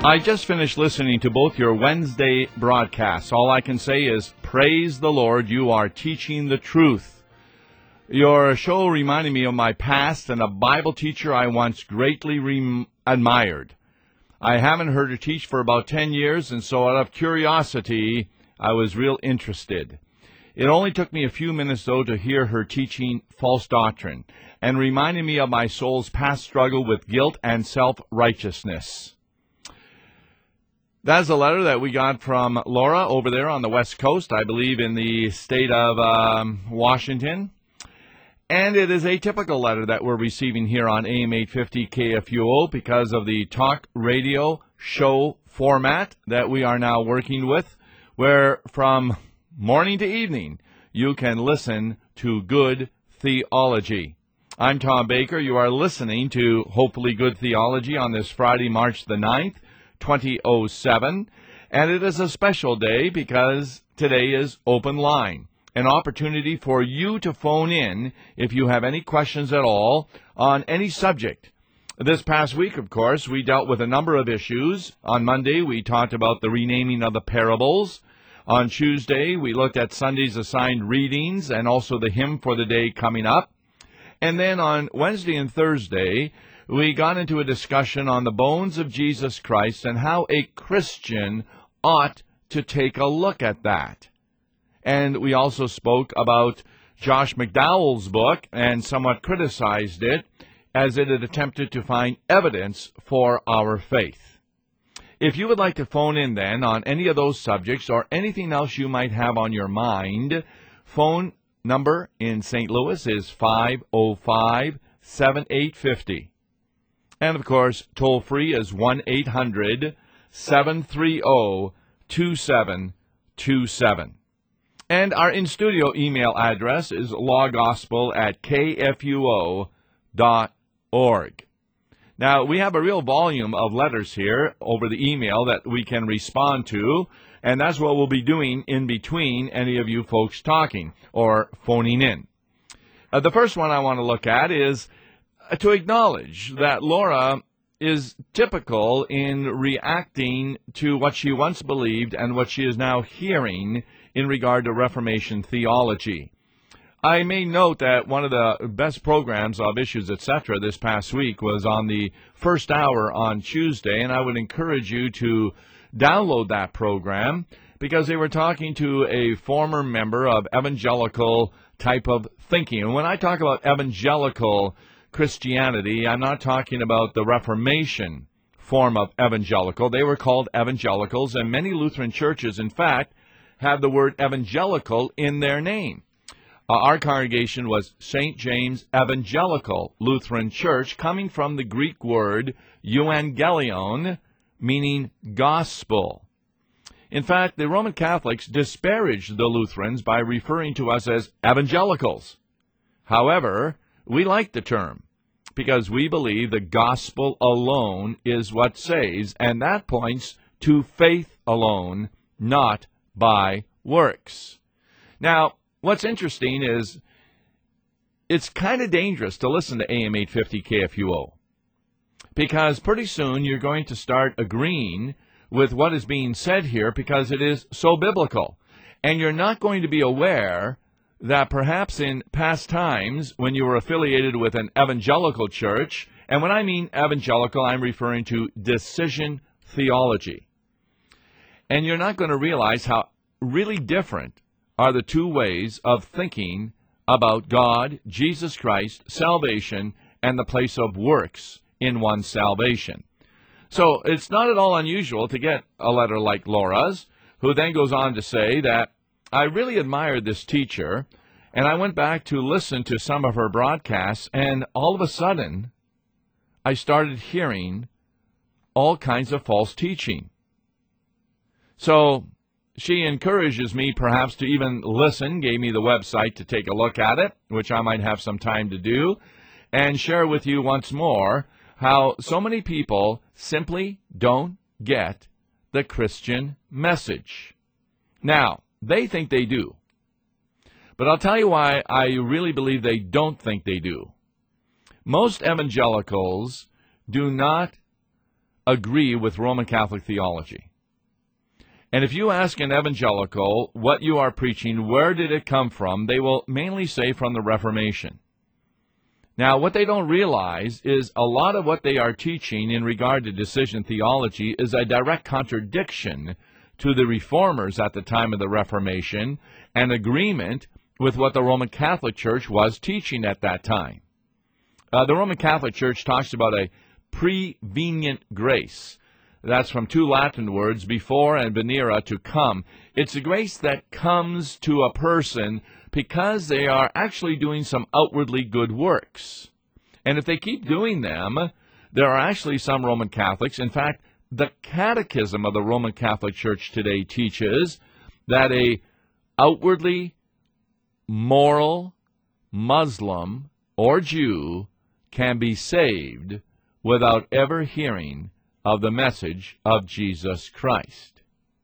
I just finished listening to both your Wednesday broadcasts. All I can say is, praise the Lord, you are teaching the truth. Your show reminded me of my past and a Bible teacher I once greatly admired. I haven't heard her teach for about 10 years, and so out of curiosity, I was real interested. It only took me a few minutes, though, to hear her teaching false doctrine and reminded me of my soul's past struggle with guilt and self-righteousness. That's a letter that we got from Laura over there on the West Coast, I believe in the state of Washington. And it is a typical letter that we're receiving here on AM 850 KFUO because of the talk radio show format that we are now working with, where from morning to evening you can listen to good theology. I'm Tom Baker. You are listening to Hopefully Good Theology on this Friday, March the 9th. 2007, and it is a special day because today is Open Line, an opportunity for you to phone in if you have any questions at all on any subject. This past week, of course, we dealt with a number of issues. On Monday, we talked about the renaming of the parables. On Tuesday, we looked at Sunday's assigned readings and also the hymn for the day coming up. And then on Wednesday and Thursday, we got into a discussion on the bones of Jesus Christ and how a Christian ought to take a look at that. And we also spoke about Josh McDowell's book and somewhat criticized it as it had attempted to find evidence for our faith. If you would like to phone in then on any of those subjects or anything else you might have on your mind, phone number in St. Louis is 505-7850. And, of course, toll-free is 1-800-730-2727. And our in-studio email address is lawgospel@kfuo.org. Now, we have a real volume of letters here over the email that we can respond to, and that's what we'll be doing in between any of you folks talking or phoning in. The first one I want to look at is to acknowledge that Laura is typical in reacting to what she once believed and what she is now hearing in regard to Reformation theology. I may note that one of the best programs of Issues, etc. this past week was on the first hour on Tuesday, and I would encourage you to download that program because they were talking to a former member of evangelical type of thinking. And when I talk about evangelical Christianity, I'm not talking about the Reformation form of evangelical. They were called evangelicals, and many Lutheran churches, in fact, have the word evangelical in their name. Our congregation was St. James Evangelical Lutheran Church, coming from the Greek word euangelion, meaning gospel. In fact, the Roman Catholics disparaged the Lutherans by referring to us as evangelicals. However, we like the term because we believe the gospel alone is what saves, and that points to faith alone, not by works. Now, what's interesting is it's kind of dangerous to listen to AM 850 KFUO because pretty soon you're going to start agreeing with what is being said here because it is so biblical, and you're not going to be aware that perhaps in past times when you were affiliated with an evangelical church, and when I mean evangelical, I'm referring to decision theology, and you're not going to realize how really different are the two ways of thinking about God, Jesus Christ, salvation, and the place of works in one's salvation. So it's not at all unusual to get a letter like Laura's, who then goes on to say that I really admired this teacher, and I went back to listen to some of her broadcasts, and all of a sudden, I started hearing all kinds of false teaching. So she encourages me perhaps to even listen, gave me the website to take a look at it, which I might have some time to do, and share with you once more how so many people simply don't get the Christian message. Now, they think they do. But I'll tell you why I really believe they don't think they do. Most evangelicals do not agree with Roman Catholic theology. And if you ask an evangelical what you are preaching, where did it come from, they will mainly say from the Reformation. Now, what they don't realize is a lot of what they are teaching in regard to decision theology is a direct contradiction to the Reformers at the time of the Reformation and agreement with what the Roman Catholic Church was teaching at that time. The Roman Catholic Church talks about a prevenient grace. That's from two Latin words, before and venire, to come. It's a grace that comes to a person because they are actually doing some outwardly good works. And if they keep doing them, there are actually some Roman Catholics. In fact, the Catechism of the Roman Catholic Church today teaches that a outwardly moral Muslim or Jew can be saved without ever hearing of the message of Jesus Christ.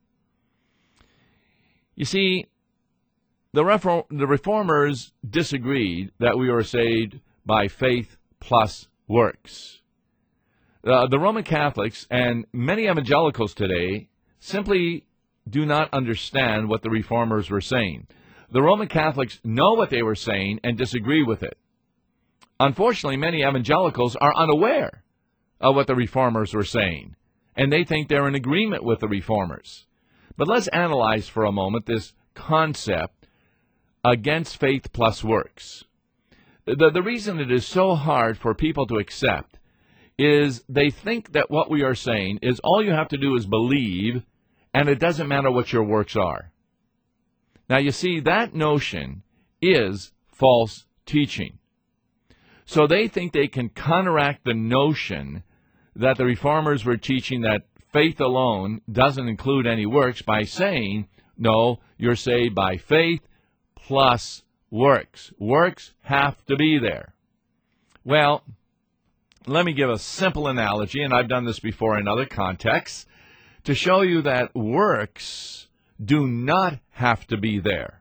You see, the Reformers disagreed that we were saved by faith plus works. The Roman Catholics and many evangelicals today simply do not understand what the Reformers were saying. The Roman Catholics know what they were saying and disagree with it. Unfortunately, many evangelicals are unaware of what the Reformers were saying, and they think they're in agreement with the Reformers. But let's analyze for a moment this concept against faith plus works. The reason it is so hard for people to accept is they think that what we are saying is all you have to do is believe, and it doesn't matter what your works are. Now, you see, that notion is false teaching. So they think they can counteract the notion that the Reformers were teaching that faith alone doesn't include any works by saying, no, you're saved by faith plus works. Works have to be there. Well, let me give a simple analogy, and I've done this before in other contexts, to show you that works do not have to be there.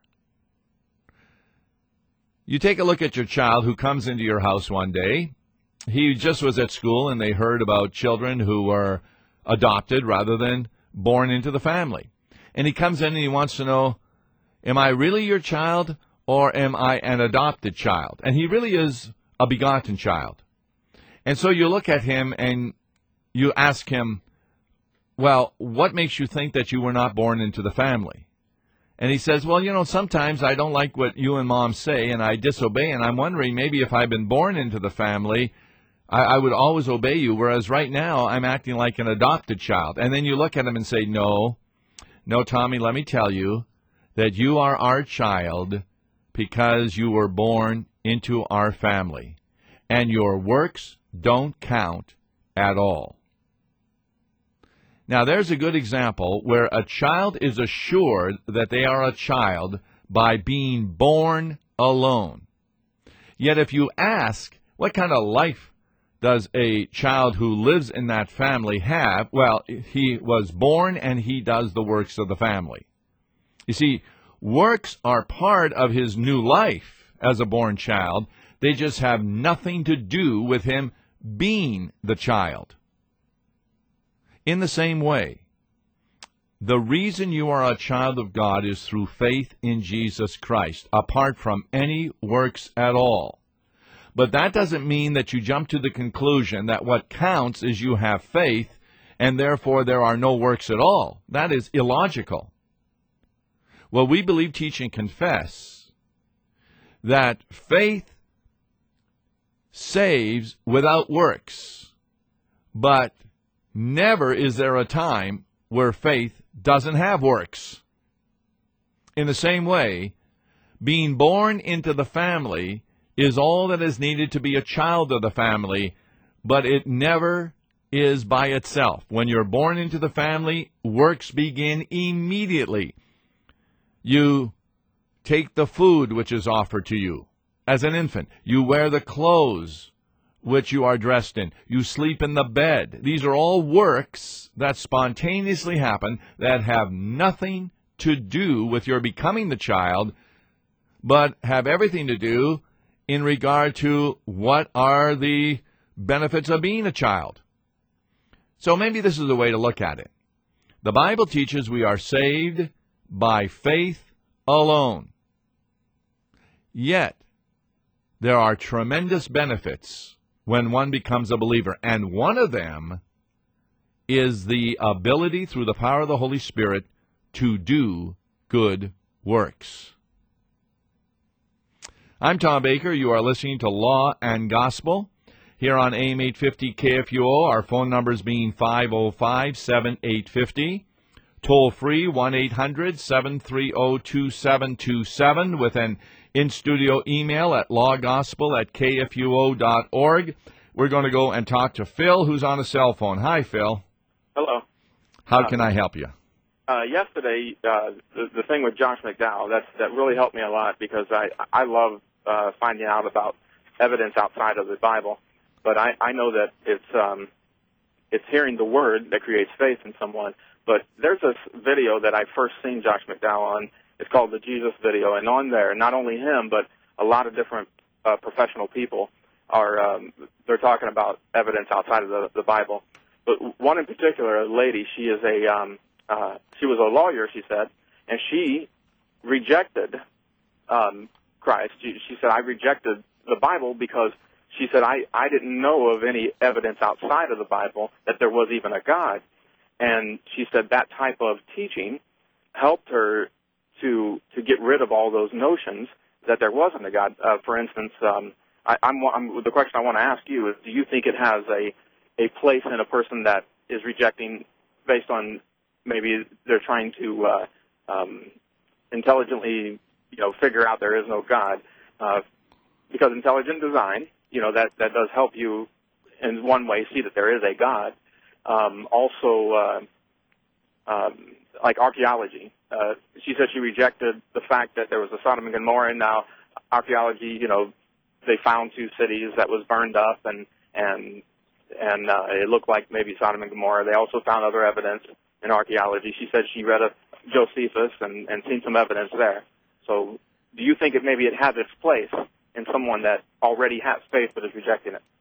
You take a look at your child who comes into your house one day. He just was at school, and they heard about children who were adopted rather than born into the family. And he comes in and he wants to know, am I really your child or am I an adopted child? And he really is a begotten child. And so you look at him and you ask him, well, what makes you think that you were not born into the family? And he says, well, sometimes I don't like what you and Mom say, and I disobey, and I'm wondering maybe if I'd been born into the family, I would always obey you, whereas right now I'm acting like an adopted child. And then you look at him and say, no, Tommy, let me tell you that you are our child because you were born into our family, and your works don't count at all. Now, there's a good example where a child is assured that they are a child by being born alone. Yet if you ask, what kind of life does a child who lives in that family have? Well, he was born and he does the works of the family. You see, works are part of his new life as a born child. They just have nothing to do with him being the child. In the same way, the reason you are a child of God is through faith in Jesus Christ, apart from any works at all. But that doesn't mean that you jump to the conclusion that what counts is you have faith, and therefore there are no works at all. That is illogical. Well, we believe, teach, and confess that faith saves without works, but never is there a time where faith doesn't have works. In the same way, being born into the family is all that is needed to be a child of the family, but it never is by itself. When you're born into the family, works begin immediately. You take the food which is offered to you as an infant. You wear the clothes which you are dressed in. You sleep in the bed. These are all works that spontaneously happen that have nothing to do with your becoming the child, but have everything to do in regard to what are the benefits of being a child. So maybe this is the way to look at it. The Bible teaches we are saved by faith alone. Yet, there are tremendous benefits when one becomes a believer, and one of them is the ability through the power of the Holy Spirit to do good works. I'm Tom Baker. You are listening to Law and Gospel here on AM 850 KFUO. Our phone numbers being 505-7850. Toll free 1-800-730-2727 with an in-studio email at lawgospel@kfuo.org. We're going to go and talk to Phil, who's on a cell phone. Hi, Phil. Hello. How can I help you? Yesterday, the thing with Josh McDowell, that really helped me a lot because I love finding out about evidence outside of the Bible. But I know that it's hearing the Word that creates faith in someone. But there's this video that I first seen Josh McDowell on. It's called the Jesus video, and on there, not only him, but a lot of different professional people they're talking about evidence outside of the Bible. But one in particular, a lady, she was a lawyer, she said, and she rejected Christ. She said, I rejected the Bible because she said, I didn't know of any evidence outside of the Bible that there was even a God. And she said that type of teaching helped her to get rid of all those notions that there wasn't a God. For instance, the question I want to ask you is, do you think it has a place in a person that is rejecting based on maybe they're trying to intelligently, figure out there is no God? Because intelligent design, that does help you in one way see that there is a God. Also, like archaeology. She said she rejected the fact that there was a Sodom and Gomorrah, and now archaeology, they found two cities that was burned up, and it looked like maybe Sodom and Gomorrah. They also found other evidence in archaeology. She said she read Josephus and seen some evidence there. So do you think maybe it has its place in someone that already has faith but is rejecting it?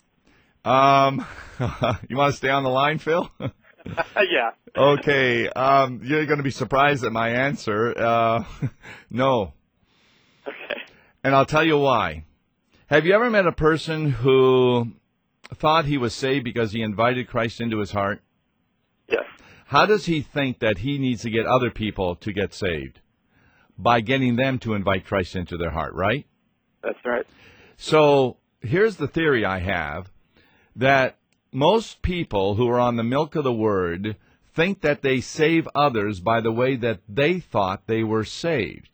You want to stay on the line, Phil? Yeah. Okay. You're going to be surprised at my answer. No. Okay. And I'll tell you why. Have you ever met a person who thought he was saved because he invited Christ into his heart? Yes. How does he think that he needs to get other people to get saved? By getting them to invite Christ into their heart, right? That's right. So here's the theory I have, that most people who are on the milk of the Word think that they save others by the way that they thought they were saved.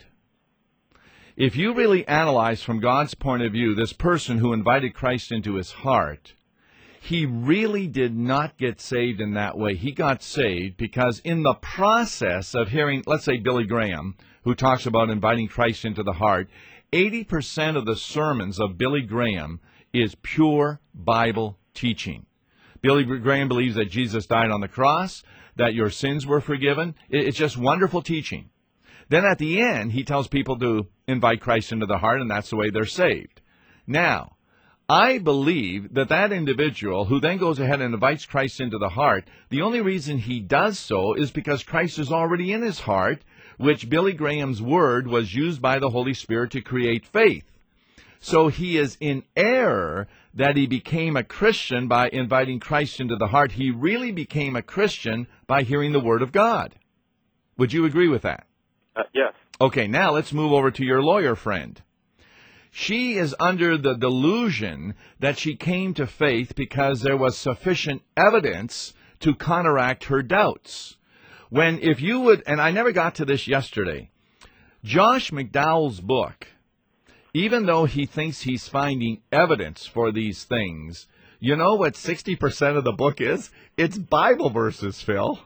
If you really analyze from God's point of view this person who invited Christ into his heart, he really did not get saved in that way. He got saved because in the process of hearing, let's say Billy Graham, who talks about inviting Christ into the heart, 80% of the sermons of Billy Graham is pure Bible teaching. Billy Graham believes that Jesus died on the cross, that your sins were forgiven. It's just wonderful teaching. Then at the end, he tells people to invite Christ into the heart, and that's the way they're saved. Now, I believe that individual who then goes ahead and invites Christ into the heart, the only reason he does so is because Christ is already in his heart, which Billy Graham's word was used by the Holy Spirit to create faith. So he is in error that he became a Christian by inviting Christ into the heart. He really became a Christian by hearing the Word of God. Would you agree with that? Yes. Okay, now let's move over to your lawyer friend. She is under the delusion that she came to faith because there was sufficient evidence to counteract her doubts. When if you would, and I never got to this yesterday, Josh McDowell's book, even though he thinks he's finding evidence for these things, you know what 60% of the book is? It's Bible verses, Phil.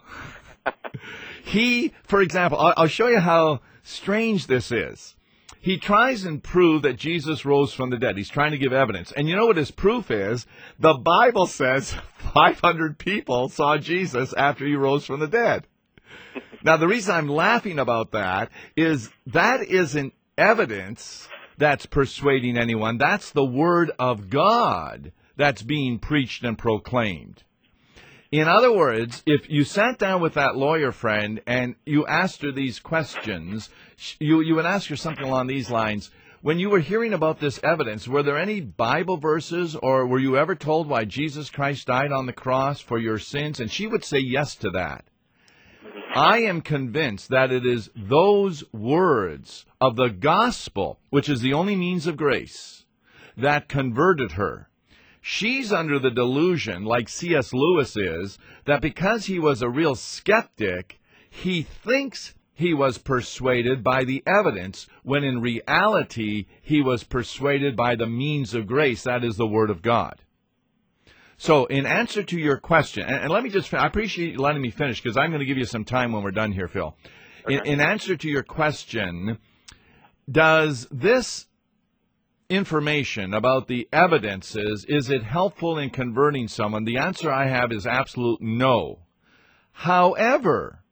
For example, I'll show you how strange this is. He tries and prove that Jesus rose from the dead. He's trying to give evidence. And you know what his proof is? The Bible says 500 people saw Jesus after he rose from the dead. Now, the reason I'm laughing about that isn't evidence that's persuading anyone. That's the Word of God that's being preached and proclaimed. In other words, if you sat down with that lawyer friend and you asked her these questions, you would ask her something along these lines. When you were hearing about this evidence, were there any Bible verses, or were you ever told why Jesus Christ died on the cross for your sins? And she would say yes to that. I am convinced that it is those words of the gospel, which is the only means of grace, that converted her. She's under the delusion, like C.S. Lewis is, that because he was a real skeptic, he thinks he was persuaded by the evidence, when in reality he was persuaded by the means of grace, that is the Word of God. So in answer to your question, and let me just, I appreciate you letting me finish, because I'm going to give you some time when we're done here, Phil. Okay. In answer to your question, does this information about the evidences, is it helpful in converting someone? The answer I have is absolute no. However,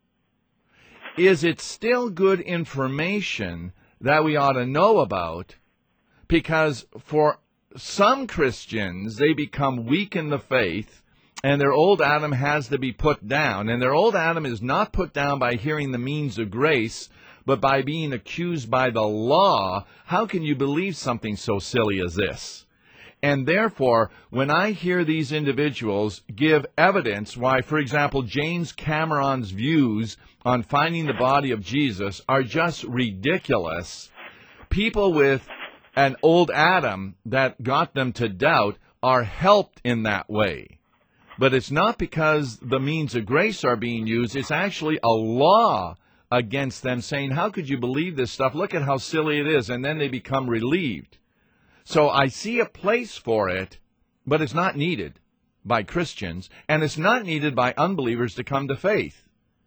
is it still good information that we ought to know about? Because for some Christians, they become weak in the faith, and their old Adam has to be put down. And their old Adam is not put down by hearing the means of grace, but by being accused by the law. How can you believe something so silly as this? And therefore, when I hear these individuals give evidence why, for example, James Cameron's views on finding the body of Jesus are just ridiculous, people with an old Adam that got them to doubt are helped in that way. But it's not because the means of grace are being used. It's actually a law against them, saying, how could you believe this stuff? Look at how silly it is. And then they become relieved. So I see a place for it, but it's not needed by Christians, and it's not needed by unbelievers to come to faith.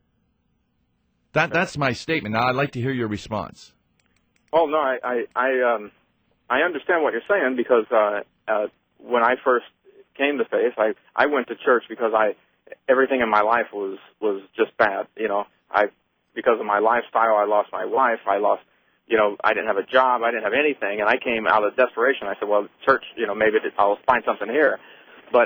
That's my statement. Now I'd like to hear your response. Oh no, I understand what you're saying, because when I first came to faith, I went to church because everything in my life was just bad. Because of my lifestyle, I lost my wife. I didn't have a job. I didn't have anything, and I came out of desperation. I said, well, church, maybe I'll find something here. But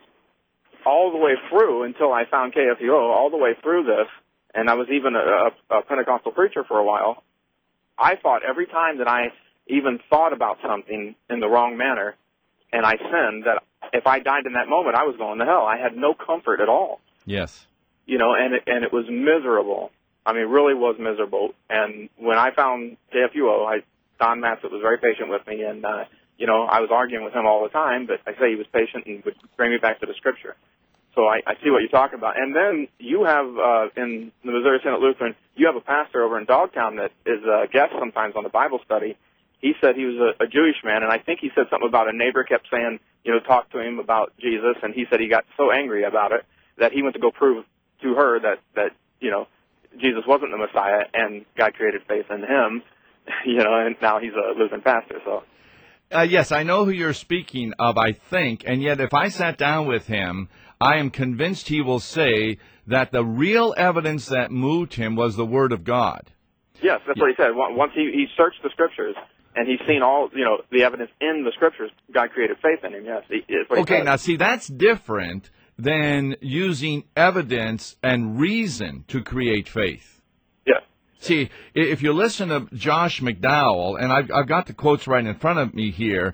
all the way through, until I found KFUO, all the way through this, and I was even a Pentecostal preacher for a while, I thought every time that I even thought about something in the wrong manner, and I sinned, that if I died in that moment, I was going to hell. I had no comfort at all. Yes. And it was miserable. I mean, it really was miserable. And when I found KFUO, Don Massett was very patient with me, and, I was arguing with him all the time, but I say he was patient and would bring me back to the Scripture. So I see what you're talking about. And then you have, in the Missouri Synod Lutheran, you have a pastor over in Dogtown that is a guest sometimes on the Bible study. He said he was a Jewish man, and I think he said something about a neighbor kept saying, talk to him about Jesus, and he said he got so angry about it that he went to go prove to her that Jesus wasn't the Messiah, and God created faith in him, and now he's a Lutheran pastor. So, yes, I know who you're speaking of, I think, and yet if I sat down with him, I am convinced he will say that the real evidence that moved him was the Word of God. Yes, that's what he said. Once he searched the Scriptures, and he's seen all, the evidence in the Scriptures, God created faith in him, yes. Okay, now see, that's different than using evidence and reason to create faith. Yes. See, if you listen to Josh McDowell, and I've got the quotes right in front of me here,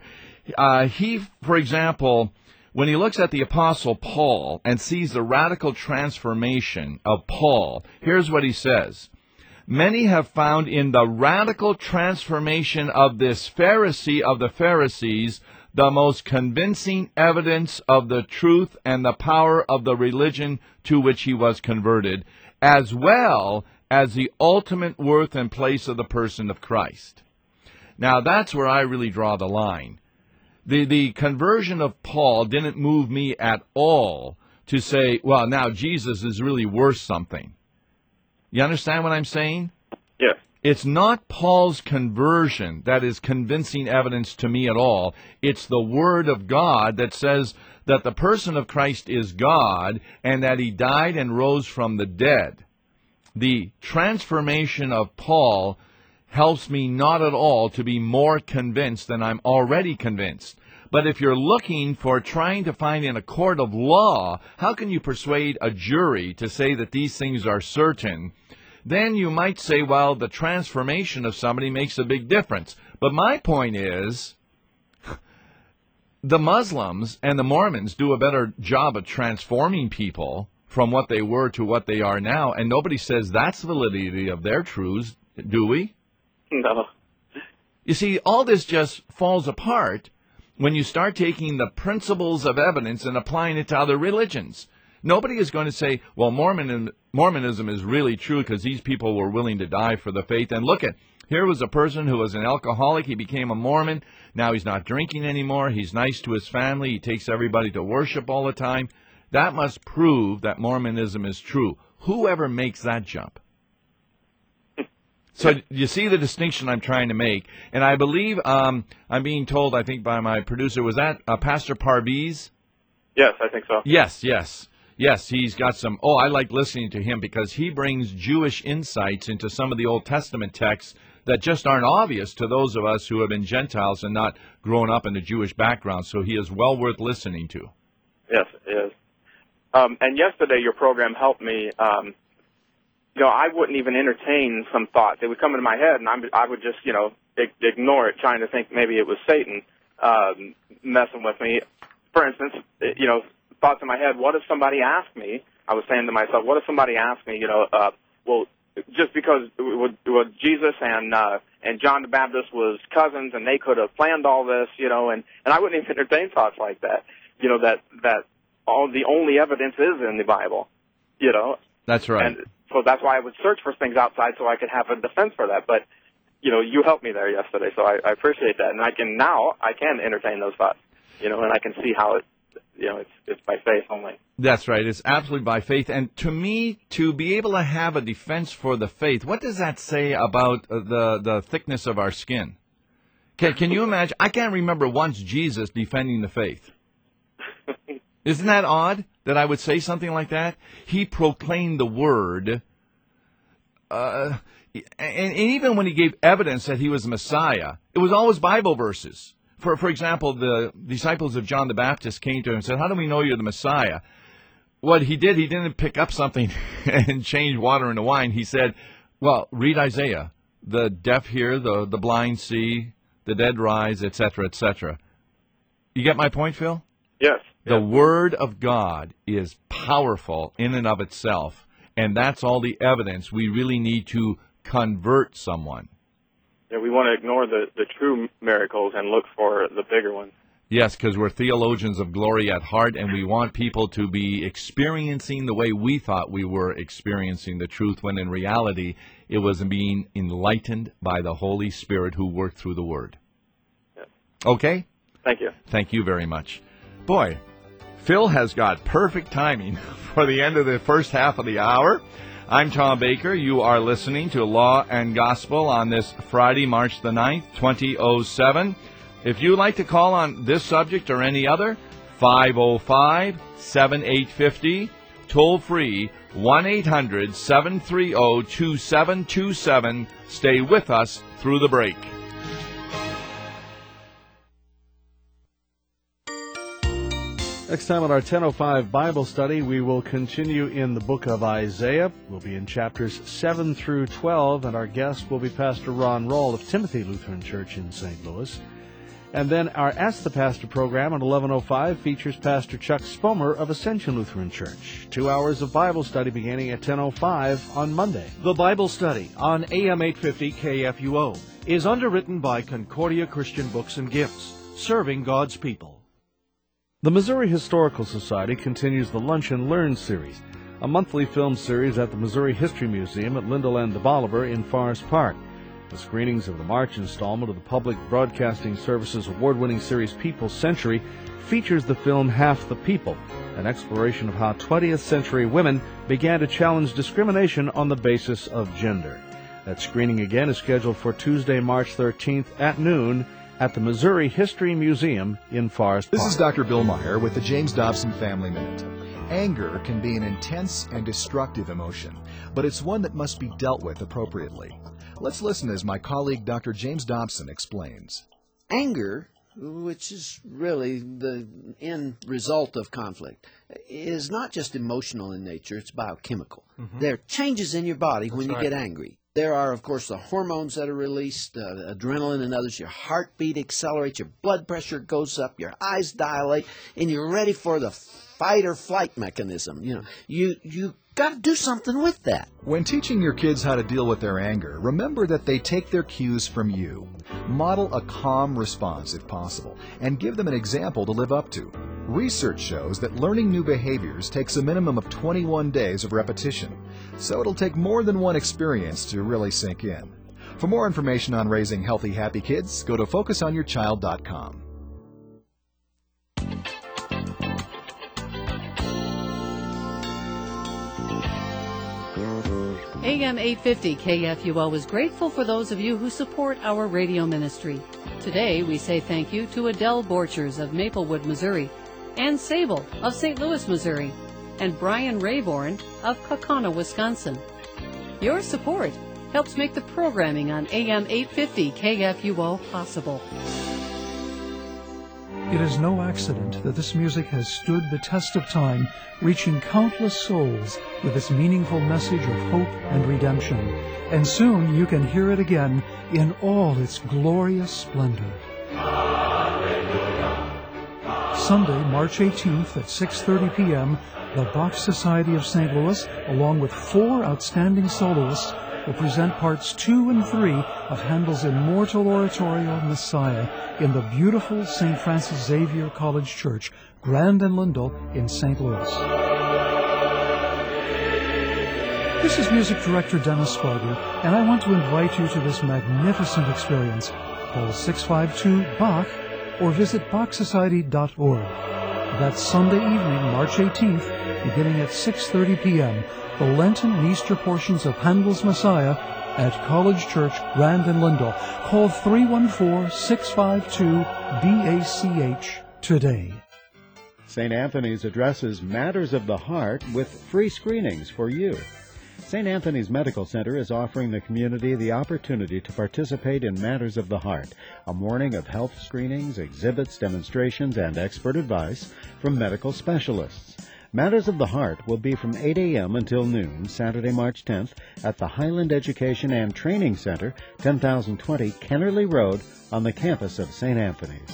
he, for example, when he looks at the Apostle Paul and sees the radical transformation of Paul, here's what he says. Many have found in the radical transformation of this Pharisee of the Pharisees the most convincing evidence of the truth and the power of the religion to which he was converted, as well as the ultimate worth and place of the person of Christ. Now, that's where I really draw the line. The conversion of Paul didn't move me at all to say, well, now Jesus is really worth something. You understand what I'm saying? Yes. It's not Paul's conversion that is convincing evidence to me at all. It's the Word of God that says that the person of Christ is God and that he died and rose from the dead. The transformation of Paul helps me not at all to be more convinced than I'm already convinced. But if you're looking for trying to find in a court of law, how can you persuade a jury to say that these things are certain? Then you might say, well, the transformation of somebody makes a big difference. But my point is, the Muslims and the Mormons do a better job of transforming people from what they were to what they are now, and nobody says that's the validity of their truths, do we? No. You see, all this just falls apart when you start taking the principles of evidence and applying it to other religions. Nobody is going to say, well, Mormonism is really true because these people were willing to die for the faith. And look at, here was a person who was an alcoholic. He became a Mormon. Now he's not drinking anymore. He's nice to his family. He takes everybody to worship all the time. That must prove that Mormonism is true. Whoever makes that jump. So you see the distinction I'm trying to make. And I believe, I'm being told, I think by my producer, was that Pastor Parviz? Yes, I think so. Yes. Yes, he's got some, I like listening to him because he brings Jewish insights into some of the Old Testament texts that just aren't obvious to those of us who have been Gentiles and not grown up in a Jewish background. So he is well worth listening to. Yes, it is. And yesterday your program helped me. I wouldn't even entertain some thoughts. They would come into my head, and I would just, ignore it, trying to think maybe it was Satan messing with me. For instance, thoughts in my head, what if somebody asked me, I was saying to myself, what if somebody asked me, well, just because Jesus and John the Baptist was cousins and they could have planned all this, and I wouldn't even entertain thoughts like that, that all the only evidence is in the Bible, That's right. And so that's why I would search for things outside so I could have a defense for that. But, you helped me there yesterday, so I appreciate that. And I can entertain those thoughts, and I can see how it's by faith only. That's right. It's absolutely by faith. And to me, to be able to have a defense for the faith, what does that say about the thickness of our skin? Can you imagine? I can't remember once Jesus defending the faith. Isn't that odd that I would say something like that? He proclaimed the word, and even when he gave evidence that he was the Messiah, it was always Bible verses. For example, the disciples of John the Baptist came to him and said, how do we know you're the Messiah? What he did, he didn't pick up something and change water into wine. He said, well, read Isaiah. The deaf hear, the blind see, the dead rise, etc., etc. You get my point, Phil? Yes. The Word of God is powerful in and of itself, and that's all the evidence we really need to convert someone. Yeah, we want to ignore the true miracles and look for the bigger ones. Yes, because we're theologians of glory at heart, and we want people to be experiencing the way we thought we were experiencing the truth, when in reality it was being enlightened by the Holy Spirit who worked through the Word. Yes. Okay? Thank you. Thank you very much. Boy, Phil has got perfect timing for the end of the first half of the hour. I'm Tom Baker. You are listening to Law and Gospel on this Friday, March the 9th, 2007. If you'd like to call on this subject or any other, 505-7850, toll free, 1-800-730-2727. Stay with us through the break. Next time on our 10:05 Bible study, we will continue in the book of Isaiah. We'll be in chapters 7 through 12, and our guest will be Pastor Ron Rall of Timothy Lutheran Church in St. Louis. And then our Ask the Pastor program at 11:05 features Pastor Chuck Spomer of Ascension Lutheran Church. 2 hours of Bible study beginning at 10:05 on Monday. The Bible study on AM 850 KFUO is underwritten by Concordia Christian Books and Gifts, serving God's people. The Missouri Historical Society continues the Lunch and Learn series, a monthly film series at the Missouri History Museum at Lyndall and de Bolivar in Forest Park. The screenings of the March installment of the Public Broadcasting Service's award-winning series People's Century features the film Half the People, an exploration of how 20th century women began to challenge discrimination on the basis of gender. That screening again is scheduled for Tuesday, March 13th at noon at the Missouri History Museum in Forest Park. This is Dr. Bill Meyer with the James Dobson Family Minute. Anger can be an intense and destructive emotion, but it's one that must be dealt with appropriately. Let's listen as my colleague Dr. James Dobson explains. Anger which is really the end result of conflict, is not just emotional in nature, it's biochemical. There are changes in your body when you get angry. There are, of course, the hormones that are released, adrenaline and others. Your heartbeat accelerates, your blood pressure goes up, your eyes dilate, and you're ready for the fight or flight mechanism. You got to do something with that. When teaching your kids how to deal with their anger, remember that they take their cues from you. Model a calm response if possible, and give them an example to live up to. Research shows that learning new behaviors takes a minimum of 21 days of repetition, so it'll take more than one experience to really sink in. For more information on raising healthy, happy kids, go to focusonyourchild.com. AM 850 KFUO is grateful for those of you who support our radio ministry. Today, we say thank you to Adele Borchers of Maplewood, Missouri, Ann Sable of St. Louis, Missouri, and Brian Rayborn of Kaukauna, Wisconsin. Your support helps make the programming on AM 850 KFUO possible. It is no accident that this music has stood the test of time, reaching countless souls with its meaningful message of hope and redemption. And soon you can hear it again in all its glorious splendor. Sunday, March 18th at 6:30 p.m., the Bach Society of St. Louis, along with 4 outstanding soloists, will present parts 2 and 3 of Handel's immortal oratorio Messiah in the beautiful St. Francis Xavier College Church, Grand and Lindell in St. Louis. This is music director Dennis Sparger, and I want to invite you to this magnificent experience. Call 652-BACH or visit BachSociety.org. That's Sunday evening, March 18th, beginning at 6:30 p.m., the Lenten and Easter portions of Handel's Messiah at College Church, Grand and Lindell. Call 314-652-BACH today. St. Anthony's addresses Matters of the Heart with free screenings for you. St. Anthony's Medical Center is offering the community the opportunity to participate in Matters of the Heart, a morning of health screenings, exhibits, demonstrations, and expert advice from medical specialists. Matters of the Heart will be from 8 a.m. until noon, Saturday, March 10th, at the Highland Education and Training Center, 10,020 Kennerly Road, on the campus of St. Anthony's.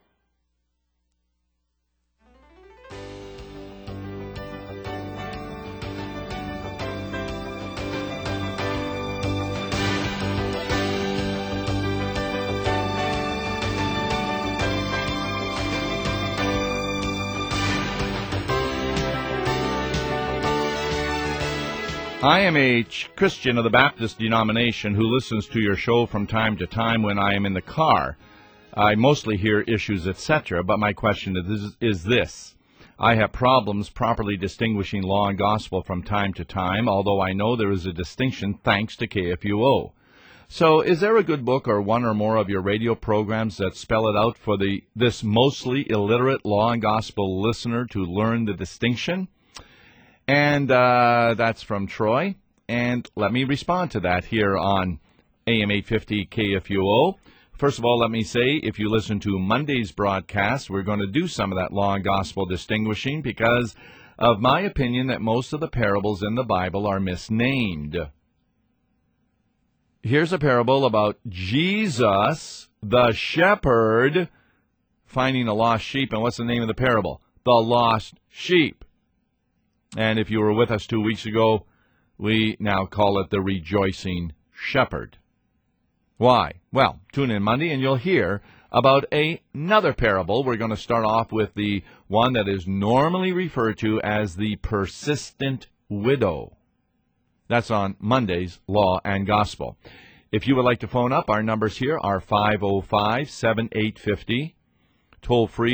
I am a Christian of the Baptist denomination who listens to your show from time to time when I am in the car. I mostly hear issues, etc., but my question is this. I have problems properly distinguishing law and gospel from time to time, although I know there is a distinction thanks to KFUO. So is there a good book or one or more of your radio programs that spell it out for this mostly illiterate law and gospel listener to learn the distinction? And that's from Troy. And let me respond to that here on AM 850 KFUO. First of all, let me say, if you listen to Monday's broadcast, we're going to do some of that law and gospel distinguishing because of my opinion that most of the parables in the Bible are misnamed. Here's a parable about Jesus, the shepherd, finding a lost sheep. And what's the name of the parable? The Lost Sheep. And if you were with us 2 weeks ago, we now call it the Rejoicing Shepherd. Why? Well, tune in Monday and you'll hear about another parable. We're going to start off with the one that is normally referred to as the persistent widow. That's on Monday's Law and Gospel. If you would like to phone up, our numbers here are 505-7850, toll-free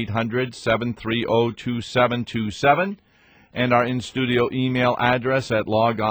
1-800-730-2727, and our in-studio email address at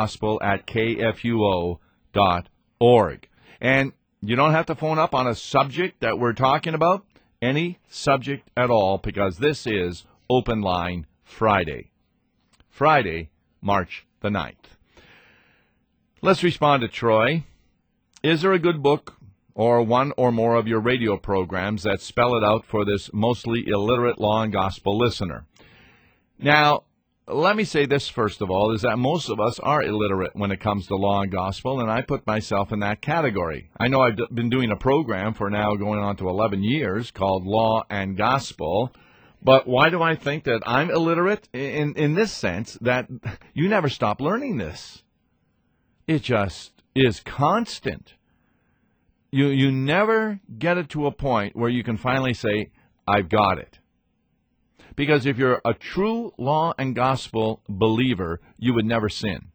lawgospel@kfuo.org. And you don't have to phone up on a subject that we're talking about, any subject at all, because this is Open Line Friday. Friday, March the 9th. Let's respond to Troy. Is there a good book or one or more of your radio programs that spell it out for this mostly illiterate law and gospel listener. Now, let me say this first of all, is that most of us are illiterate when it comes to law and gospel, and I put myself in that category. I know I've been doing a program for now going on to 11 years called Law and Gospel, but why do I think that I'm illiterate? In this sense, that you never stop learning this. It just is constant. You never get it to a point where you can finally say, I've got it. Because if you're a true law and gospel believer, you would never sin.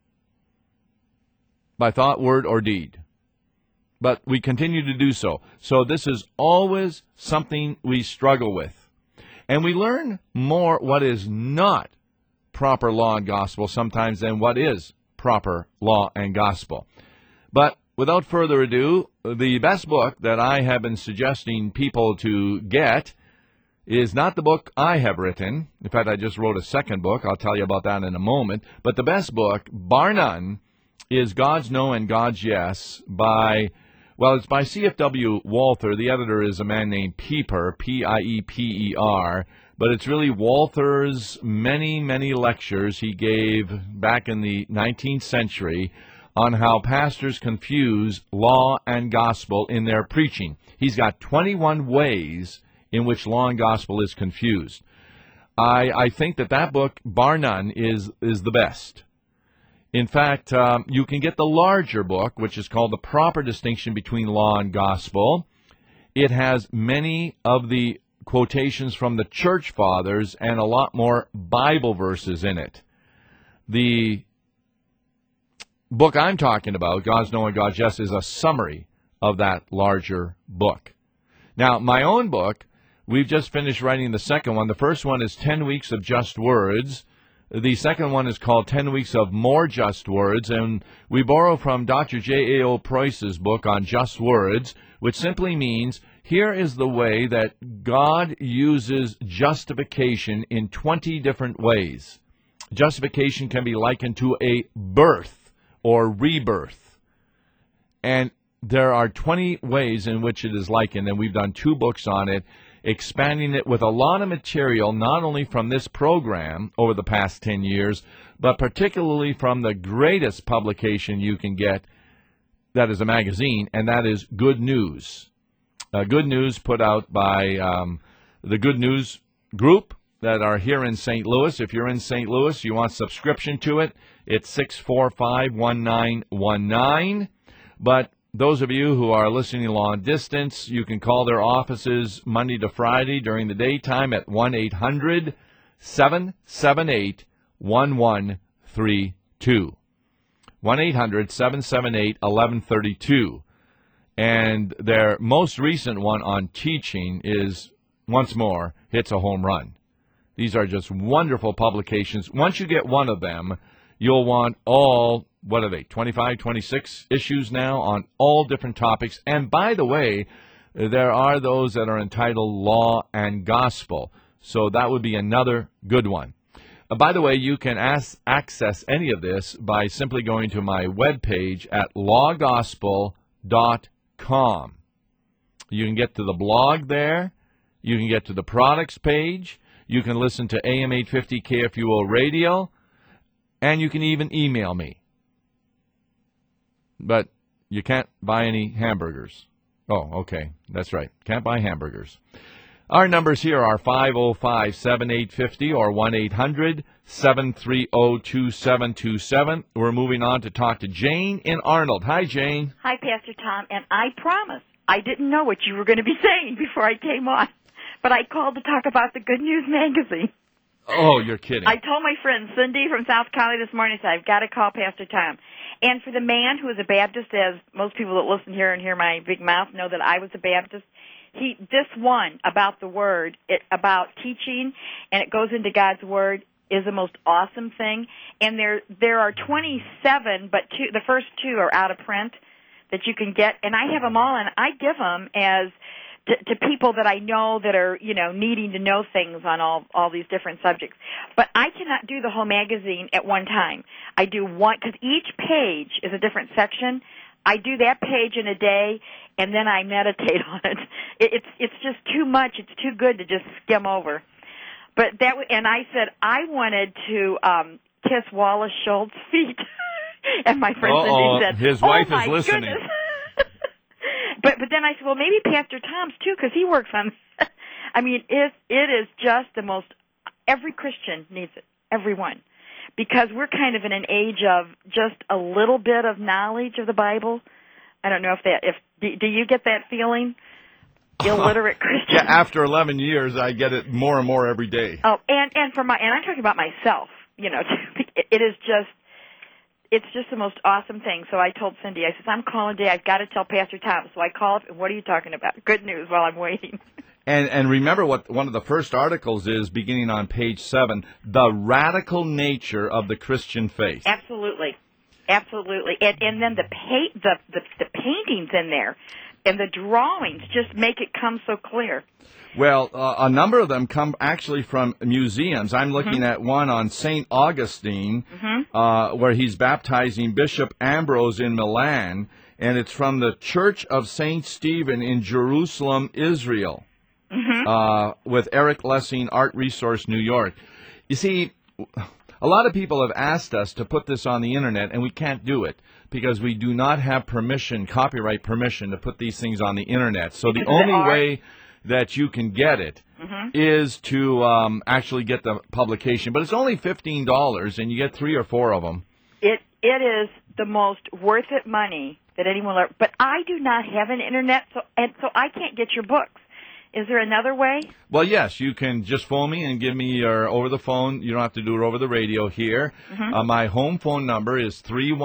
By thought, word, or deed. But we continue to do so. So this is always something we struggle with. And we learn more what is not proper law and gospel sometimes than what is proper law and gospel. But without further ado, the best book that I have been suggesting people to get is not the book I have written. In fact, I just wrote a second book. I'll tell you about that in a moment. But the best book, bar none, is God's No and God's Yes it's by C.F.W. Walther. The editor is a man named Pieper, P-I-E-P-E-R. But it's really Walther's many, many lectures he gave back in the 19th century on how pastors confuse law and gospel in their preaching. He's got 21 ways in which law and gospel is confused. I think that book, bar none, is the best. In fact, you can get the larger book, which is called The Proper Distinction Between Law and Gospel. It has many of the quotations from the church fathers and a lot more Bible verses in it. The book I'm talking about, God's No and God's Yes, is a summary of that larger book. Now, my own book, we've just finished writing the second one. The first one is 10 Weeks of Just Words. The second one is called 10 Weeks of More Just Words, and we borrow from Dr. J.A.O. Preuss's book on Just Words, which simply means here is the way that God uses justification in 20 different ways. Justification can be likened to a birth or rebirth, and there are 20 ways in which it is likened, and we've done 2 books on it, expanding it with a lot of material, not only from this program over the past 10 years, but particularly from the greatest publication you can get, that is a magazine, and that is Good News. Good News put out by the Good News Group that are here in St. Louis. If you're in St. Louis, you want subscription to it, it's 645-1919. But those of you who are listening long distance, you can call their offices Monday to Friday during the daytime at 1-800-778-1132. 1-800-778-1132. And their most recent one on teaching is, once more, hits a home run. These are just wonderful publications. Once you get one of them, you'll want all, 25, 26 issues now on all different topics. And by the way, there are those that are entitled Law and Gospel. So that would be another good one. By the way, you can access any of this by simply going to my webpage at lawgospel.com. You can get to the blog there. You can get to the products page. You can listen to AM 850 KFUO radio. And you can even email me. But you can't buy any hamburgers. Oh, okay. That's right. Can't buy hamburgers. Our numbers here are 505-7850 or 1-800-730-2727. We're moving on to talk to Jane in Arnold. Hi, Jane. Hi, Pastor Tom. And I promise I didn't know what you were going to be saying before I came on. But I called to talk about the Good News magazine. Oh, you're kidding. I told my friend Cindy from South Carolina this morning, I said, I've got to call Pastor Tom. And for the man who is a Baptist, as most people that listen here and hear my big mouth know that I was a Baptist, this one about the Word, about teaching, and it goes into God's Word, is the most awesome thing. And there are 27, but the first 2 are out of print that you can get. And I have them all, and I give them as to people that I know that are, needing to know things on all these different subjects. But I cannot do the whole magazine at one time. I do one, because each page is a different section. I do that page in a day, and then I meditate on it. It's just too much. It's too good to just skim over. But and I said I wanted to kiss Wallace Schultz's feet, and my friend Cindy said, his wife my is listening. Goodness. But then I said, well, maybe Pastor Tom's too, because he works on. I mean, it is just the most. Every Christian needs it. Everyone. Because we're kind of in an age of just a little bit of knowledge of the Bible. I don't know do you get that feeling? Illiterate Christian. Yeah, after 11 years, I get it more and more every day. Oh, and I'm talking about myself. You know, it's just the most awesome thing. So I told Cindy, I said, I'm calling today. I've got to tell Pastor Tom. So I call up, and what are you talking about? Good news while I'm waiting. And remember what one of the first articles is, beginning on page 7, the radical nature of the Christian faith. Absolutely. Absolutely. And then the paintings in there and the drawings just make it come so clear. Well, a number of them come actually from museums. I'm looking at one on St. Augustine, where he's baptizing Bishop Ambrose in Milan, and it's from the Church of St. Stephen in Jerusalem, Israel, with Eric Lessing, Art Resource, New York. You see, a lot of people have asked us to put this on the Internet, and we can't do it because we do not have permission, copyright permission, to put these things on the Internet. So the only way that you can get it is to actually get the publication. But it's only $15, and you get 3 or 4 of them. It is the most worth it money that anyone will ever. But I do not have an Internet, so I can't get your books. Is there another way? Well, yes, you can just phone me and give me your over the phone. You don't have to do it over the radio here. My home phone number is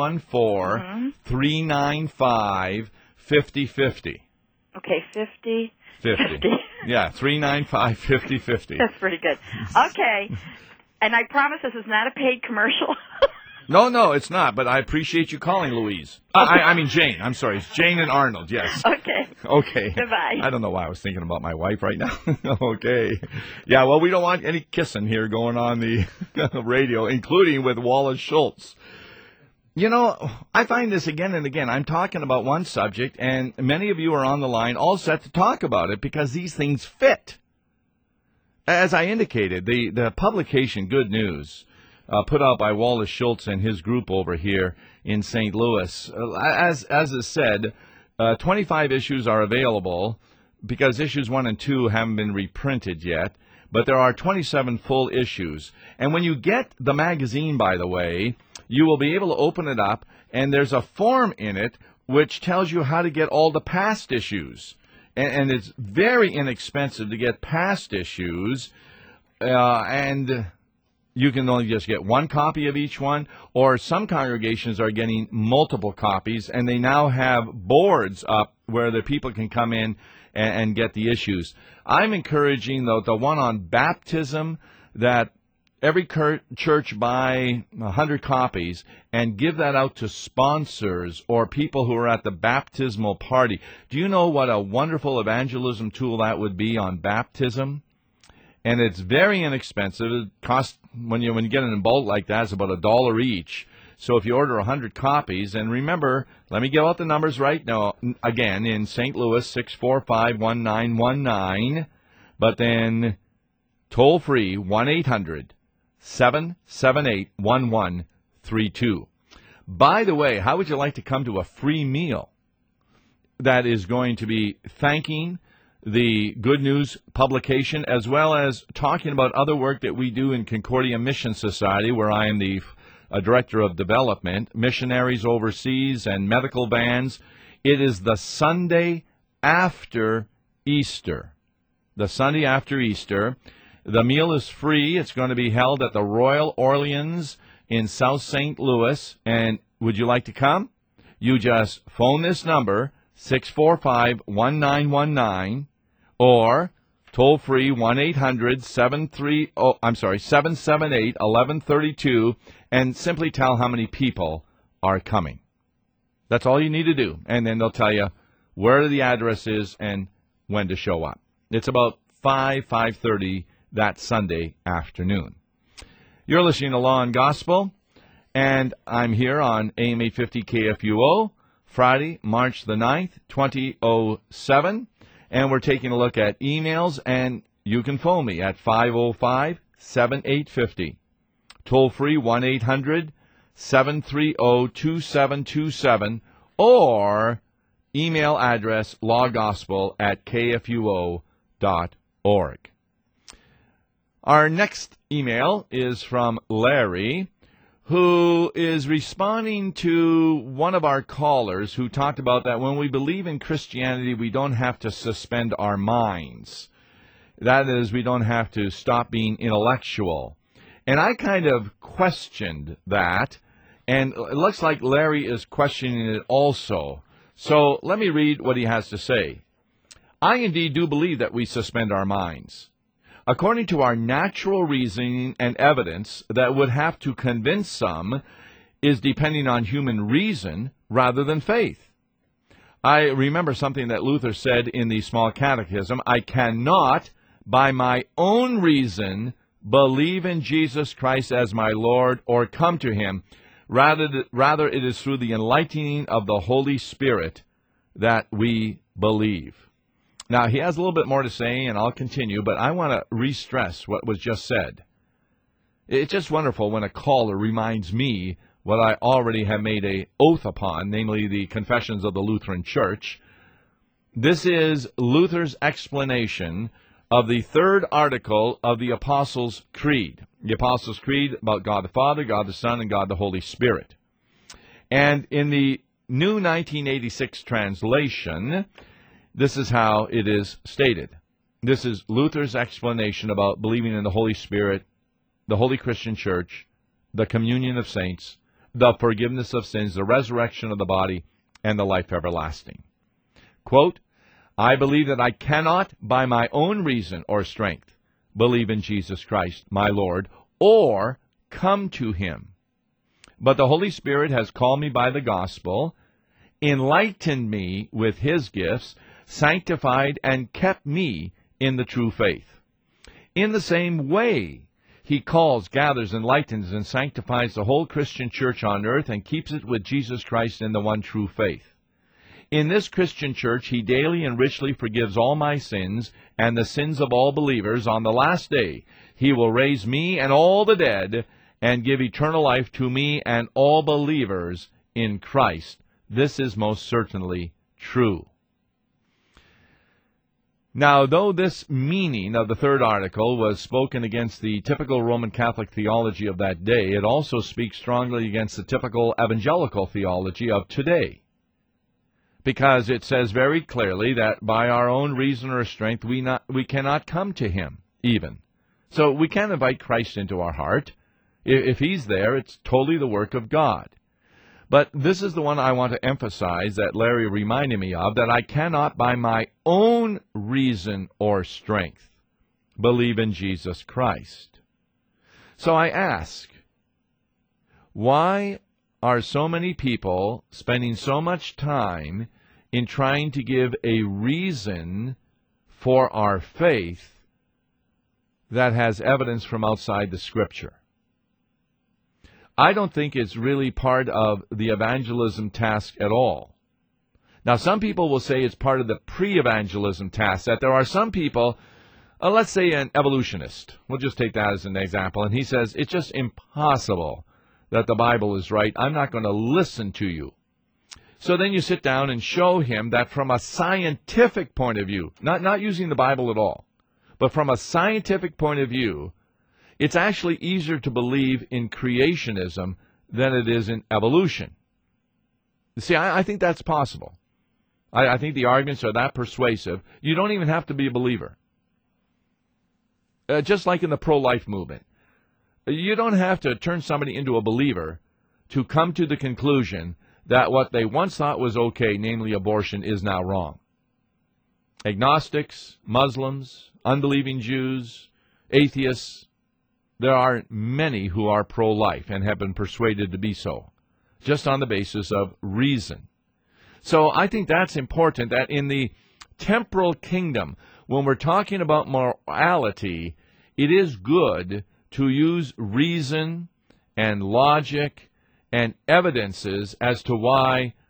314-395-5050. Okay, 50. Yeah, 395-5050. That's pretty good. Okay. And I promise this is not a paid commercial. No, it's not, but I appreciate you calling, Louise. I mean, Jane. I'm sorry. It's Jane and Arnold, yes. Okay. Goodbye. I don't know why I was thinking about my wife right now. Okay. Yeah, well, we don't want any kissing here going on the radio, including with Wallace Schultz. You know, I find this again and again. I'm talking about one subject, and many of you are on the line all set to talk about it because these things fit. As I indicated, the publication Good News, put out by Wallace Schultz and his group over here in St. Louis. As is said, 25 issues are available because issues 1 and 2 haven't been reprinted yet, but there are 27 full issues. And when you get the magazine, by the way, you will be able to open it up, and there's a form in it which tells you how to get all the past issues. And it's very inexpensive to get past issues, and you can only just get one copy of each one, or some congregations are getting multiple copies, and they now have boards up where the people can come in and get the issues. I'm encouraging, though, the one on baptism, that every church buy 100 copies and give that out to sponsors or people who are at the baptismal party. Do you know what a wonderful evangelism tool that would be on baptism? And it's very inexpensive. It costs, when you get it in bulk like that, it's about $1 each. So if you order 100 copies, and remember, let me give out the numbers right now. Again, in St. Louis, 645-1919, but then toll free 1-800-778-1132. By the way, how would you like to come to a free meal that is going to be thanking the Good News publication, as well as talking about other work that we do in Concordia Mission Society, where I am the Director of Development, missionaries overseas, and medical vans. It is the Sunday after Easter. The Sunday after Easter. The meal is free. It's going to be held at the Royal Orleans in South St. Louis. And would you like to come? You just phone this number, 645-1919, or toll free 778-1132, and simply tell how many people are coming. That's all you need to do, and then they'll tell you where the address is and when to show up. It's about 5:30 that Sunday afternoon. You're listening to Law and Gospel, and I'm here on AM 850 KFUO, Friday, March the 9th, 2007. And we're taking a look at emails, and you can phone me at 505-7850. Toll free 1-800-730-2727, or email address lawgospel@kfuo.org. Our next email is from Larry, who is responding to one of our callers who talked about that when we believe in Christianity, we don't have to suspend our minds. That is, we don't have to stop being intellectual. And I kind of questioned that, and it looks like Larry is questioning it also. So let me read what he has to say. I indeed do believe that we suspend our minds. According to our natural reasoning and evidence that would have to convince some is depending on human reason rather than faith. I remember something that Luther said in the Small Catechism, I cannot, by my own reason, believe in Jesus Christ as my Lord or come to him. Rather it is through the enlightening of the Holy Spirit that we believe. Now, he has a little bit more to say, and I'll continue, but I want to re-stress what was just said. It's just wonderful when a caller reminds me what I already have made an oath upon, namely the Confessions of the Lutheran Church. This is Luther's explanation of the third article of the Apostles' Creed. The Apostles' Creed about God the Father, God the Son, and God the Holy Spirit. And in the new 1986 translation, this is how it is stated. This is Luther's explanation about believing in the Holy Spirit, the Holy Christian Church, the communion of saints, the forgiveness of sins, the resurrection of the body, and the life everlasting. Quote, I believe that I cannot, by my own reason or strength, believe in Jesus Christ, my Lord, or come to him. But the Holy Spirit has called me by the gospel, enlightened me with his gifts, sanctified and kept me in the true faith. In the same way, he calls, gathers, enlightens, and sanctifies the whole Christian church on earth and keeps it with Jesus Christ in the one true faith. In this Christian church, he daily and richly forgives all my sins and the sins of all believers. On the last day, he will raise me and all the dead and give eternal life to me and all believers in Christ. This is most certainly true. Now, though this meaning of the third article was spoken against the typical Roman Catholic theology of that day, it also speaks strongly against the typical evangelical theology of today. Because it says very clearly that by our own reason or strength, we cannot come to him, even. So we can invite Christ into our heart. If he's there, it's totally the work of God. But this is the one I want to emphasize that Larry reminded me of, that I cannot by my own reason or strength believe in Jesus Christ. So I ask, why are so many people spending so much time in trying to give a reason for our faith that has evidence from outside the Scripture? I don't think it's really part of the evangelism task at all. Now, some people will say it's part of the pre-evangelism task, that there are some people, let's say an evolutionist, we'll just take that as an example, and he says, it's just impossible that the Bible is right. I'm not going to listen to you. So then you sit down and show him that from a scientific point of view, not using the Bible at all, but from a scientific point of view, it's actually easier to believe in creationism than it is in evolution. You see, I think that's possible. I think the arguments are that persuasive. You don't even have to be a believer. Just like in the pro-life movement. You don't have to turn somebody into a believer to come to the conclusion that what they once thought was okay, namely abortion, is now wrong. Agnostics, Muslims, unbelieving Jews, atheists, there are many who are pro-life and have been persuaded to be so, just on the basis of reason. So I think that's important, that in the temporal kingdom, when we're talking about morality, it is good to use reason and logic and evidences as to why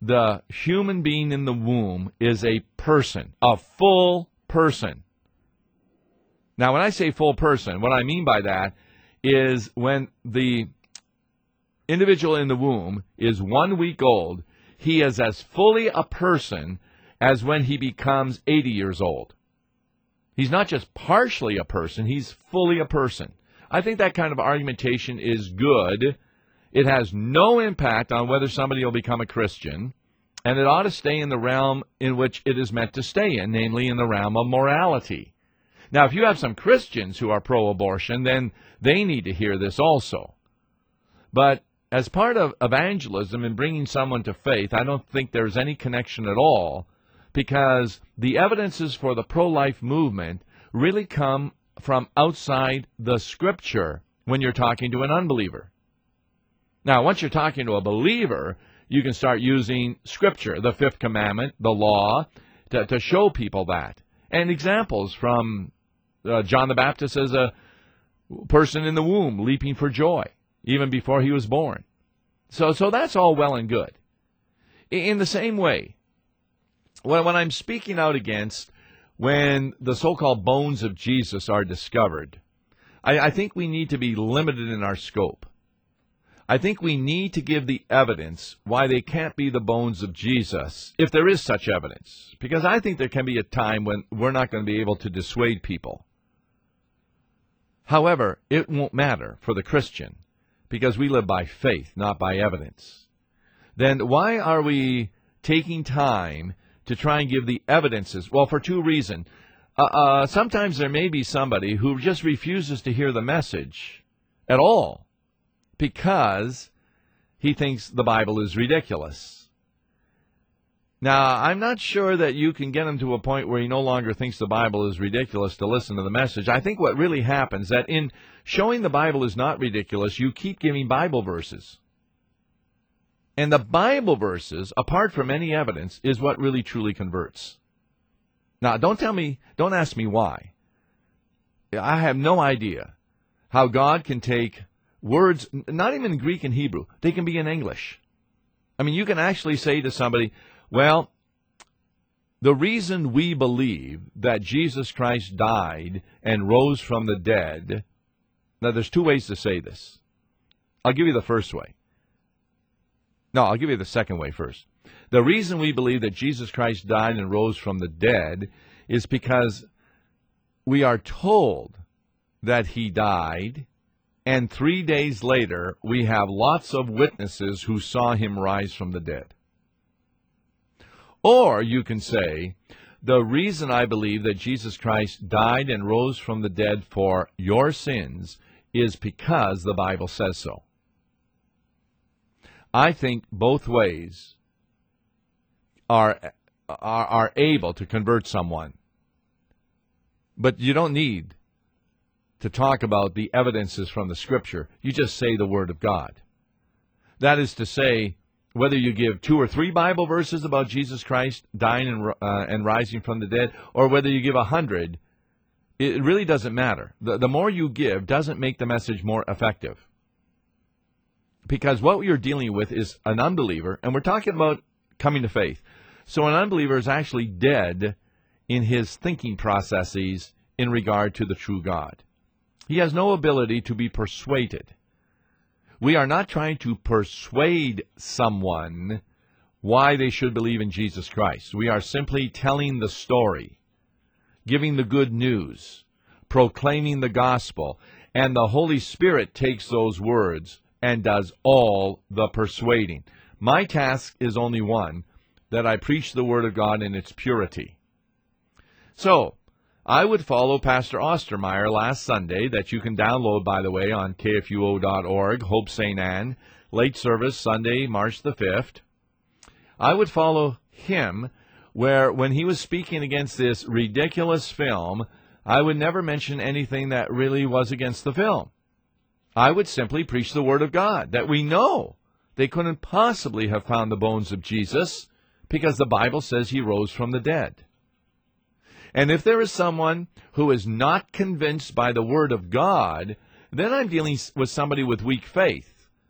the human being in the womb is a person, a full person. Now, when I say full person, what I mean by that is when the individual in the womb is 1 week old, he is as fully a person as when he becomes 80 years old. He's not just partially a person, he's fully a person. I think that kind of argumentation is good. It has no impact on whether somebody will become a Christian, and it ought to stay in the realm in which it is meant to stay in, namely in the realm of morality. Now, if you have some Christians who are pro-abortion, then they need to hear this also. But as part of evangelism and bringing someone to faith, I don't think there's any connection at all, because the evidences for the pro-life movement really come from outside the Scripture when you're talking to an unbeliever. Now, once you're talking to a believer, you can start using Scripture, the Fifth Commandment, the law, to show people that. And examples from John the Baptist as a person in the womb leaping for joy, even before he was born. So that's all well and good. In the same way, when I'm speaking out against when the so-called bones of Jesus are discovered, I think we need to be limited in our scope. I think we need to give the evidence why they can't be the bones of Jesus, if there is such evidence, because I think there can be a time when we're not going to be able to dissuade people. However, it won't matter for the Christian, because we live by faith, not by evidence. Then why are we taking time to try and give the evidences? Well, for two reasons. Sometimes there may be somebody who just refuses to hear the message at all because he thinks the Bible is ridiculous. Now, I'm not sure that you can get him to a point where he no longer thinks the Bible is ridiculous to listen to the message. I think what really happens is that in showing the Bible is not ridiculous, you keep giving Bible verses. And the Bible verses, apart from any evidence, is what really truly converts. Now, don't ask me why. I have no idea how God can take words, not even in Greek and Hebrew, they can be in English. I mean, you can actually say to somebody, well, the reason we believe that Jesus Christ died and rose from the dead, now there's two ways to say this. I'll give you the first way. No, I'll give you the second way first. The reason we believe that Jesus Christ died and rose from the dead is because we are told that he died, and 3 days later we have lots of witnesses who saw him rise from the dead. Or you can say, the reason I believe that Jesus Christ died and rose from the dead for your sins is because the Bible says so. I think both ways are able to convert someone. But you don't need to talk about the evidences from the Scripture. You just say the Word of God. That is to say, whether you give 2 or 3 Bible verses about Jesus Christ dying and rising from the dead, or whether you give 100, it really doesn't matter. The more you give doesn't make the message more effective. Because what you're dealing with is an unbeliever, and we're talking about coming to faith. So an unbeliever is actually dead in his thinking processes in regard to the true God. He has no ability to be persuaded. We are not trying to persuade someone why they should believe in Jesus Christ. We are simply telling the story, giving the good news, proclaiming the gospel, and the Holy Spirit takes those words and does all the persuading. My task is only one, that I preach the Word of God in its purity. So, I would follow Pastor Ostermeyer last Sunday, that you can download, by the way, on kfuo.org, Hope St. Anne, late service, Sunday, March the 5th. I would follow him, where when he was speaking against this ridiculous film, I would never mention anything that really was against the film. I would simply preach the Word of God, that we know they couldn't possibly have found the bones of Jesus because the Bible says he rose from the dead. And if there is someone who is not convinced by the Word of God, then I'm dealing with somebody with weak faith.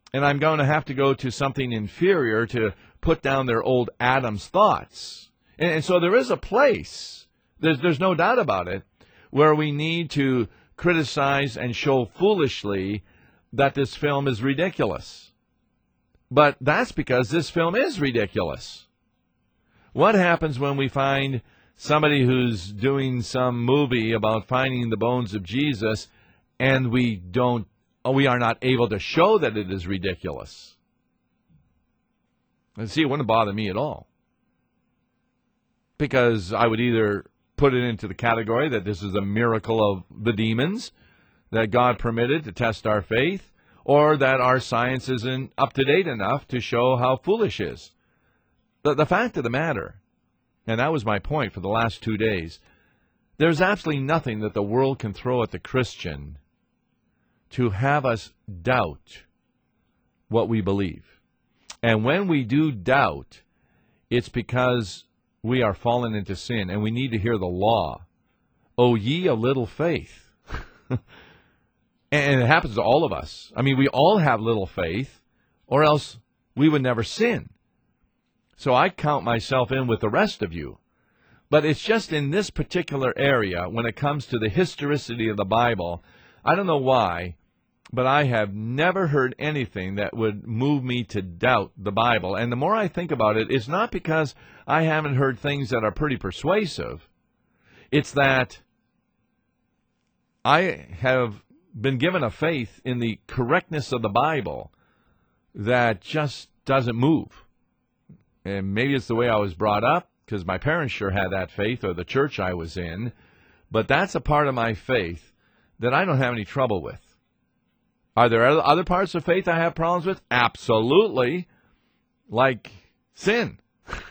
and I'm going to have to go to something inferior to put down their old Adam's thoughts. And so there is a place, there's no doubt about it, where we need to criticize and show foolishly that this film is ridiculous. But that's because this film is ridiculous. What happens when we find somebody who's doing some movie about finding the bones of Jesus and we are not able to show that it is ridiculous? And see, it wouldn't bother me at all. Because I would either put it into the category that this is a miracle of the demons that God permitted to test our faith, or that our science isn't up to date enough to show how foolish it is. The fact of the matter, and that was my point for the last 2 days, there's absolutely nothing that the world can throw at the Christian to have us doubt what we believe. And when we do doubt, it's because we are fallen into sin, and we need to hear the law. O ye of little faith. And it happens to all of us. I mean, we all have little faith, or else we would never sin. So I count myself in with the rest of you. But it's just in this particular area, when it comes to the historicity of the Bible, I don't know why, but I have never heard anything that would move me to doubt the Bible. And the more I think about it, it's not because I haven't heard things that are pretty persuasive. It's that I have been given a faith in the correctness of the Bible that just doesn't move. And maybe it's the way I was brought up, because my parents sure had that faith, or the church I was in. But that's a part of my faith that I don't have any trouble with. Are there other parts of faith I have problems with? Absolutely. Like sin.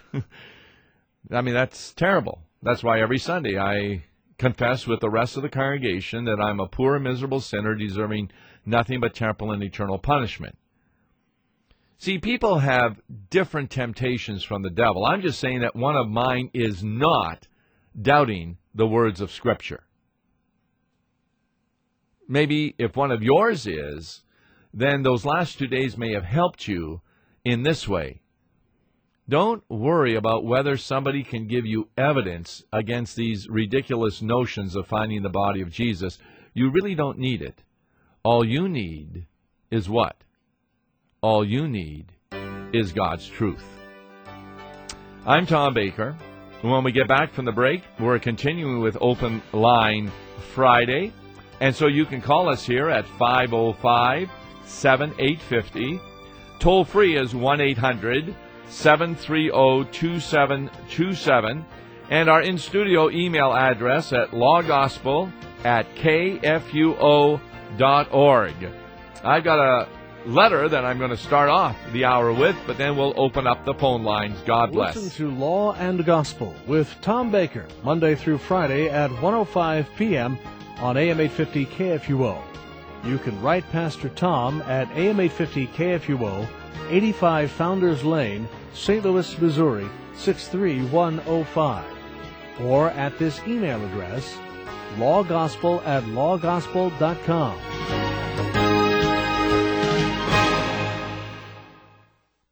I mean, that's terrible. That's why every Sunday I confess with the rest of the congregation that I'm a poor, miserable sinner deserving nothing but temporal and eternal punishment. See, people have different temptations from the devil. I'm just saying that one of mine is not doubting the words of Scripture. Maybe if one of yours is, then those last 2 days may have helped you in this way. Don't worry about whether somebody can give you evidence against these ridiculous notions of finding the body of Jesus. You really don't need it. All you need is what? All you need is God's truth. I'm Tom Baker. When we get back from the break, we're continuing with Open Line Friday. And so you can call us here at 505-7850. Toll free is 1-800-730-2727. And our in-studio email address at lawgospel@kfuo.org. I've got a letter that I'm going to start off the hour with, but then we'll open up the phone lines. God bless. Listen to Law and Gospel with Tom Baker, Monday through Friday at 1:05 p.m. on AM 850 KFUO. You can write Pastor Tom at AM 850 KFUO, 85 Founders Lane, St. Louis, Missouri, 63105. Or at this email address, lawgospel@lawgospel.com.